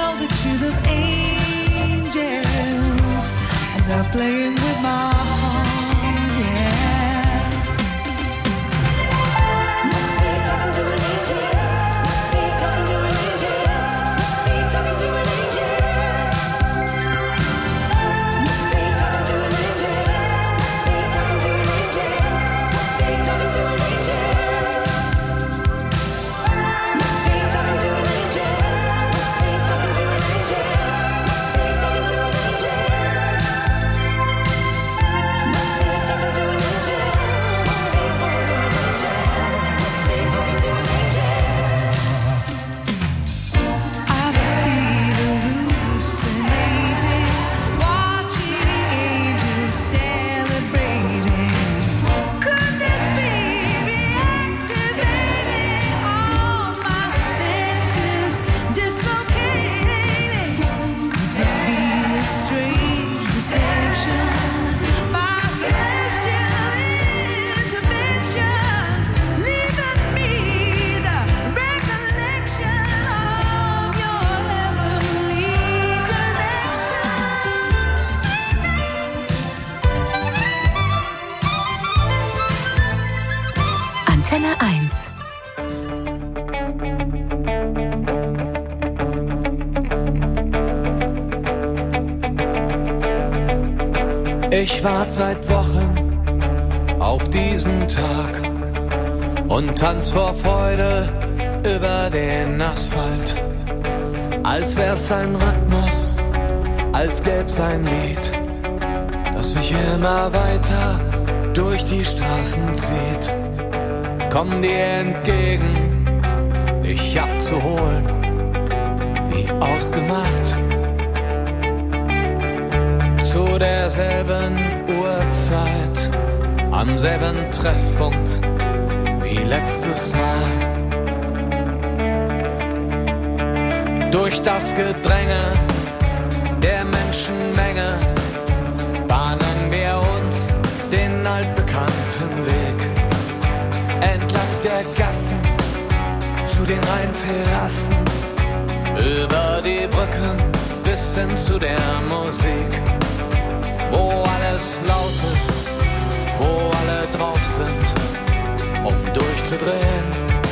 multitude of angels, and they're playing with my heart, yeah. Must be talking to an angel. Must be talking to an angel. Must be talking to an angel. Must be talking to an angel. Must be talking to an angel. Must be talking to an angel. Must be talking to an angel. Must be talking to an angel. Must be talking to an angel. Must be talking to an angel. Must be talking to an angel. Must be talking to an angel. I must be hallucinating, watching angels celebrating. Could this be reactivating all my senses, dislocating? This must be a strange deception, my celestial intervention, leaving me the recollection of your heavenly connection. Antenne 1. Ich wart seit Wochen auf diesen Tag und tanz vor Freude über den Asphalt. Als wär's ein Rhythmus, als gäb's ein Lied, das mich immer weiter durch die Straßen zieht. Komm dir entgegen, dich abzuholen, wie ausgemacht. Zu derselben Uhrzeit, am selben Treffpunkt wie letztes Mal. Durch das Gedränge der Menschenmenge bahnen wir uns den altbekannten Weg. Entlang der Gassen zu den Rheinterrassen, über die Brücken bis hin zu der Musik. Wo alles laut ist, wo alle drauf sind, um durchzudrehen.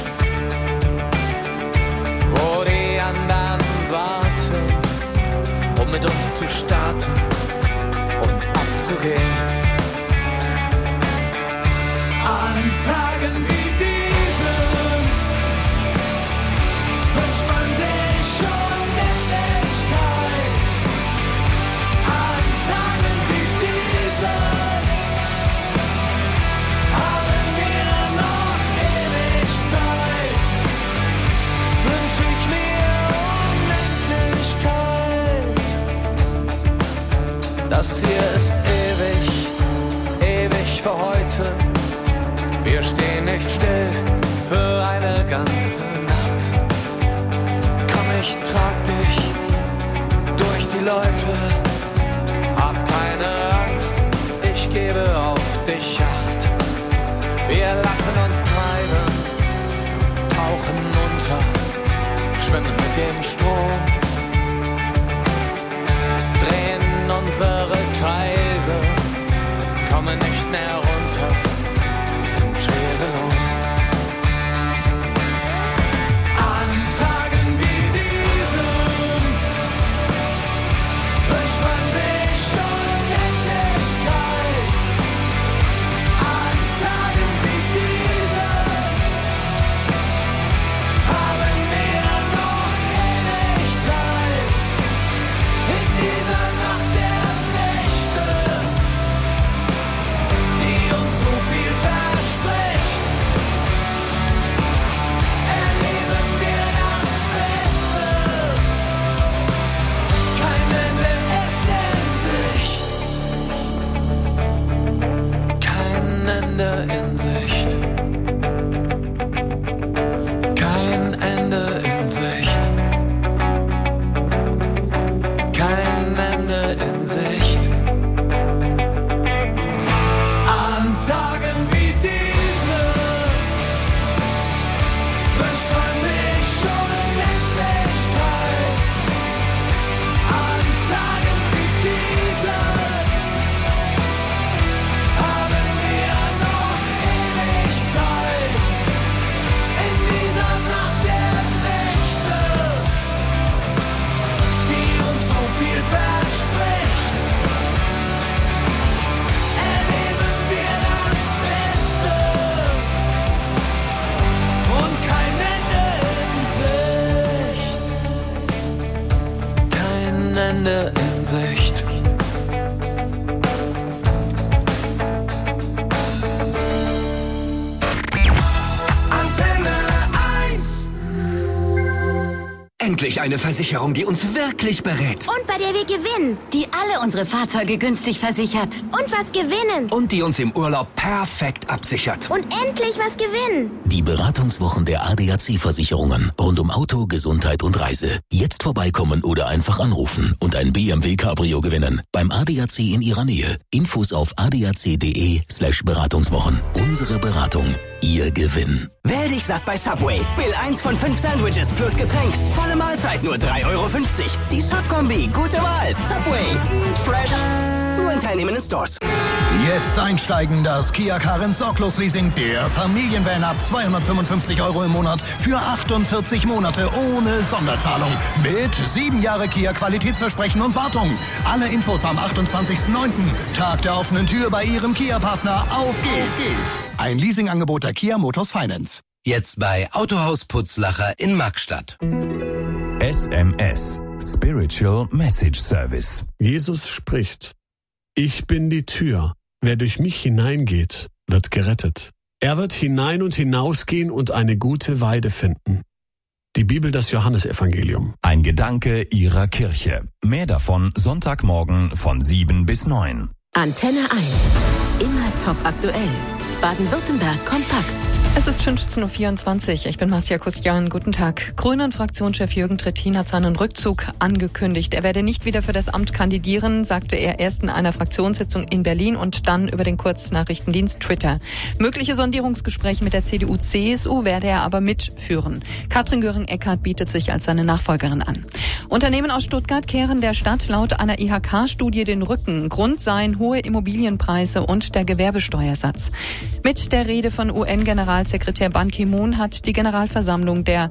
Wo die anderen warten, um mit uns zu starten und abzugehen. An Tagen wie diesen wünscht man sich schon Endlichkeit. An Tagen wie diesen haben wir noch ewig Zeit. Wünsch ich mir Unendlichkeit. Das hier ist ewig, ewig für heute. Wir stehen nicht still für eine ganze Nacht. Komm, ich trag dich durch die Leute. Hab keine Angst, ich gebe auf dich Acht. Wir lassen uns treiben, tauchen unter, schwimmen mit dem Strom, drehen unsere Kreise, kommen nicht mehr runter, sind schwerelos. An Tagen wie diesen wünscht man sich schon Endlichkeit. An Tagen wie diesen haben wir noch ewig Zeit. In dieser Nacht der Nächte, die uns so viel verspricht, erleben wir das Beste. Kein Ende ist in Sicht. Kein Ende in Sicht. Kein Ende in Sicht. Kein Ende in Sicht. An Tagen wie diesen wünscht man sich schon Endlichkeit. Ende in Sicht. Endlich eine Versicherung, die uns wirklich berät. Und bei der wir gewinnen. Die alle unsere Fahrzeuge günstig versichert. Und was gewinnen. Und die uns im Urlaub perfekt absichert. Und endlich was gewinnen. Die Beratungswochen der ADAC-Versicherungen rund um Auto, Gesundheit und Reise. Jetzt vorbeikommen oder einfach anrufen und ein BMW Cabrio gewinnen. Beim ADAC in Ihrer Nähe. Infos auf adac.de/Beratungswochen. Unsere Beratung. Ihr Gewinn. Wähl dich satt bei Subway. Wähl 1 von 5 Sandwiches plus Getränk. Volle Mahlzeit nur 3,50 €. Die Subkombi. Gute Wahl. Subway. Eat fresh. Nur in teilnehmenden Stores. Jetzt einsteigen, das Kia Carens Sorglos-Leasing, der Familienvan ab 255 € im Monat für 48 Monate ohne Sonderzahlung. Mit 7 Jahre Kia Qualitätsversprechen und Wartung. Alle Infos am 28.09. Tag der offenen Tür bei Ihrem Kia-Partner. Auf geht's! Ein Leasingangebot der Kia Motors Finance. Jetzt bei Autohaus Putzlacher in Magstadt. SMS. Spiritual Message Service. Jesus spricht: Ich bin die Tür. Wer durch mich hineingeht, wird gerettet. Er wird hinein und hinausgehen und eine gute Weide finden. Die Bibel, das Johannesevangelium. Ein Gedanke Ihrer Kirche. Mehr davon Sonntagmorgen von 7 bis 9. Antenne 1. Immer top aktuell. Baden-Württemberg kompakt. Es ist 15.24 Uhr. Ich bin Marcia Kustian. Guten Tag. Grünen-Fraktionschef Jürgen Trittin hat seinen Rückzug angekündigt. Er werde nicht wieder für das Amt kandidieren, sagte er erst in einer Fraktionssitzung in Berlin und dann über den Kurznachrichtendienst Twitter. Mögliche Sondierungsgespräche mit der CDU-CSU werde er aber mitführen. Katrin Göring-Eckardt bietet sich als seine Nachfolgerin an. Unternehmen aus Stuttgart kehren der Stadt laut einer IHK-Studie den Rücken. Grund seien hohe Immobilienpreise und der Gewerbesteuersatz. Mit der Rede von UN-Generalsekretär Ban Ki-moon hat die Generalversammlung der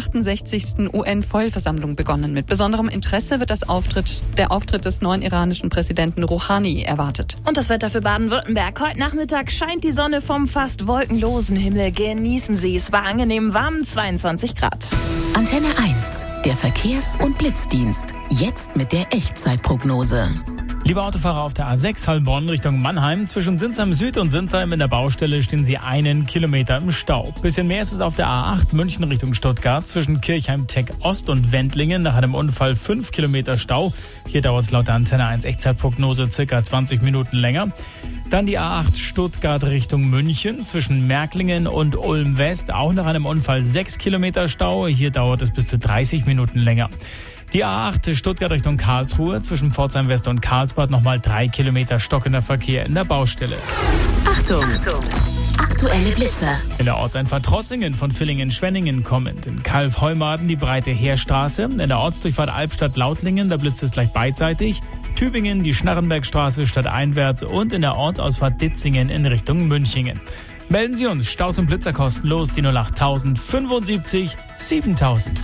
68. UN-Vollversammlung begonnen. Mit besonderem Interesse wird der Auftritt des neuen iranischen Präsidenten Rouhani erwartet. Und das Wetter für Baden-Württemberg. Heute Nachmittag scheint die Sonne vom fast wolkenlosen Himmel. Genießen Sie es. War angenehm warm, 22 Grad. Antenne 1. Der Verkehrs- und Blitzdienst. Jetzt mit der Echtzeitprognose. Liebe Autofahrer auf der A6 Heilbronn Richtung Mannheim, zwischen Sinsheim Süd und Sinsheim in der Baustelle stehen Sie 1 Kilometer im Stau. Bisschen mehr ist es auf der A8 München Richtung Stuttgart, zwischen Kirchheim-Tech Ost und Wendlingen nach einem Unfall 5 Kilometer Stau. Hier dauert es laut der Antenne 1 Echtzeitprognose circa 20 Minuten länger. Dann die A8 Stuttgart Richtung München, zwischen Märklingen und Ulm West, auch nach einem Unfall 6 Kilometer Stau. Hier dauert es bis zu 30 Minuten länger. Die A8 Stuttgart Richtung Karlsruhe, zwischen Pforzheim West und Karlsbad nochmal 3 Kilometer stockender Verkehr in der Baustelle. Achtung! Aktuelle Blitzer. In der Ortseinfahrt Trossingen von Villingen-Schwenningen kommend. In Kalf-Heumaden die breite Heerstraße. In der Ortsdurchfahrt Albstadt-Lautlingen, da blitzt es gleich beidseitig. Tübingen die Schnarrenbergstraße stadteinwärts und in der Ortsausfahrt Ditzingen in Richtung Münchingen. Melden Sie uns, Staus und Blitzer kostenlos, die 08000 75 7000.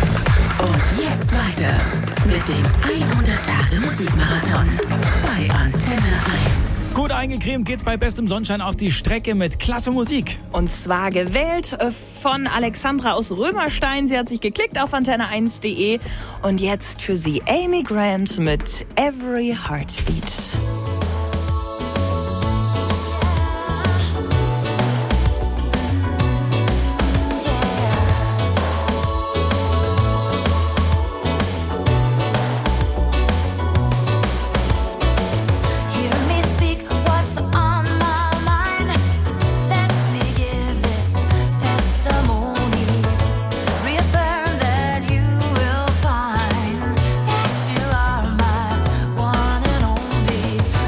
Und jetzt weiter mit dem 100-Tage-Musikmarathon bei Antenne 1. Gut eingecremt geht's bei bestem Sonnenschein auf die Strecke mit klasse Musik. Und zwar gewählt von Alexandra aus Römerstein. Sie hat sich geklickt auf antenne1.de. Und jetzt für Sie Amy Grant mit Every Heartbeat. One and only.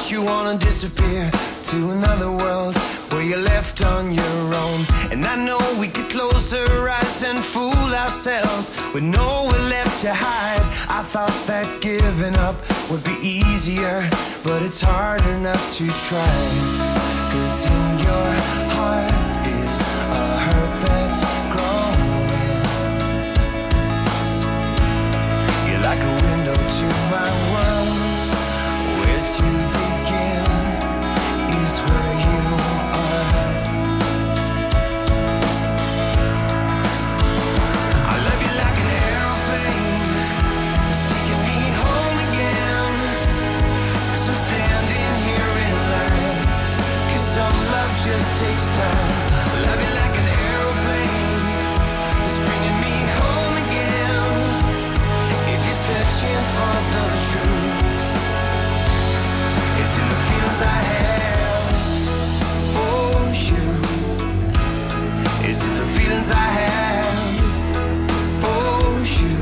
guess you wanna disappear to another world where you're left on your own. And I know we could close our eyes and fool ourselves with nowhere left to hide. I thought that giving up would be easier, but it's harder not to try. 'Cause in your heart is a hurt that's growing. You're like a window to my world. Where to begin is where you are. I love you like an airplane. It's taking me home again. 'Cause I'm standing here in line. 'Cause some love just takes time. I love you like an airplane. It's bringing me home again. If you're searching for the truth, it's in the feelings I have for you. It's in the feelings I have for you.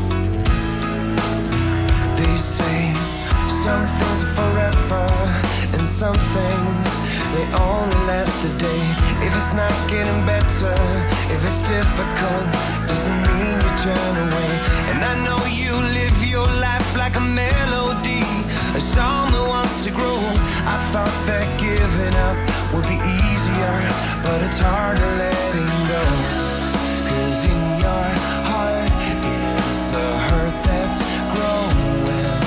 They say some things are forever and some things they only last a day. If it's not getting better, if it's difficult, doesn't mean you turn away. And I know you live your life like a melody, a song that wants to grow. I thought that giving up would be easier, but it's harder letting go. 'Cause in your heart is a hurt that's growing.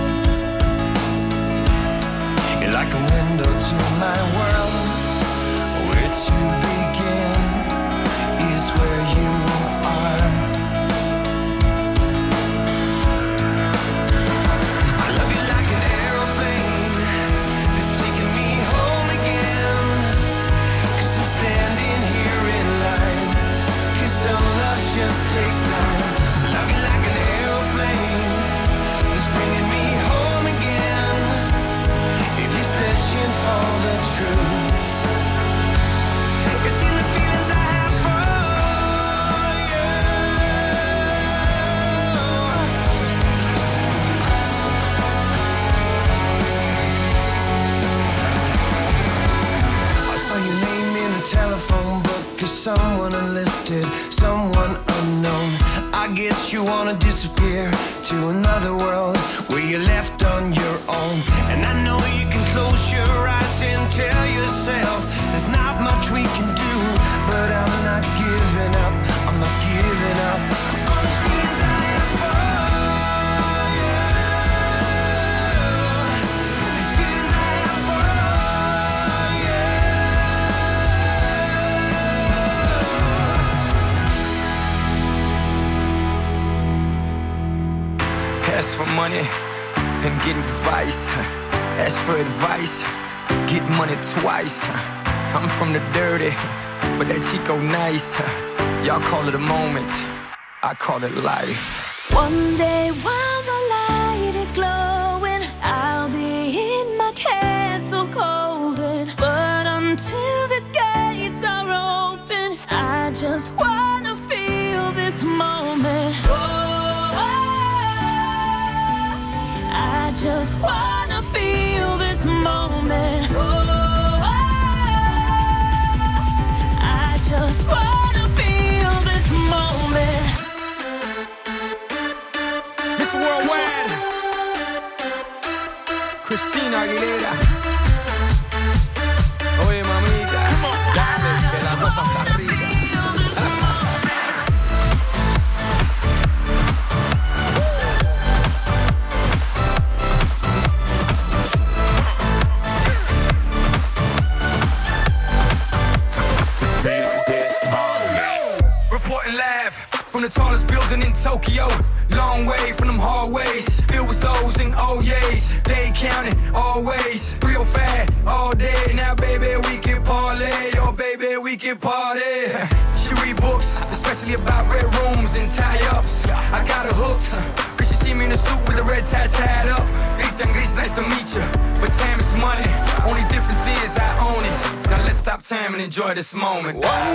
You're like a window to my world. Where to begin is where you are. I love you like an aeroplane. It's taking me home again. 'Cause I'm standing here in line. 'Cause some love just takes time. I love you like an aeroplane. It's bringing me home again. If you're searching for the truth, it's in the feelings I have for you. I saw your name in the telephone book as someone unlisted, someone unknown. I guess you wanna disappear to another world where you're left on your own. And I know you can close your eyes and tell yourself there's not much we can do, but I'm not giving up, I'm not giving up on the feelings I have for you. These feelings I have for you. Ask for money and get advice. Ask for advice, get money twice. I'm from the dirty, but that Chico nice. Y'all call it a moment, I call it life. One day while the light is glowing, I'll be in my castle golden. But until the gates are open, I just wanna feel this moment. I just wanna feel this moment. I just wanna feel this moment. Mr. Worldwide, Christina Aguilera. Oye, mamita, dale, que la cosa está rica. Reporting live from the tallest building in Tokyo. Long way from them hallways, filled with O's and O's. They counting always, real fat all day. Now baby we can parlay, oh baby we can party. She read books, especially about red rooms and tie-ups. I got her hooked, cause she see me in a suit with the red tie tied up. Rita and Gris, nice to meet you, but time is money. Only difference is I own it. Now let's stop time and enjoy this moment. One